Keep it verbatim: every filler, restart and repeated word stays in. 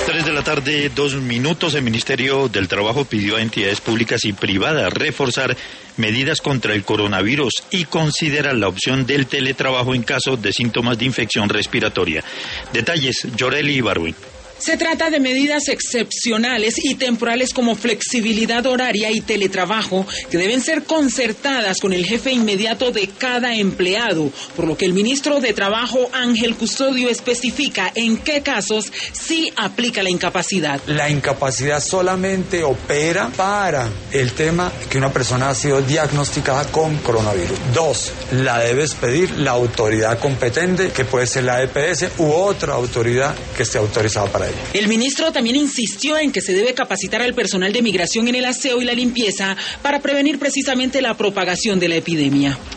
Tres de la tarde, dos minutos. El Ministerio del Trabajo pidió a entidades públicas y privadas reforzar medidas contra el coronavirus y considera la opción del teletrabajo en caso de síntomas de infección respiratoria. Detalles, Yoreli Ibargüen. Se trata de medidas excepcionales y temporales como flexibilidad horaria y teletrabajo que deben ser concertadas con el jefe inmediato de cada empleado, por lo que el ministro de Trabajo, Ángel Custodio, especifica en qué casos sí aplica la incapacidad. La incapacidad solamente opera para el tema que una persona ha sido diagnosticada con coronavirus. Dos, la debes pedir la autoridad competente, que puede ser la E P S u otra autoridad que esté autorizada para ello. El ministro también insistió en que se debe capacitar al personal de migración en el aseo y la limpieza para prevenir precisamente la propagación de la epidemia.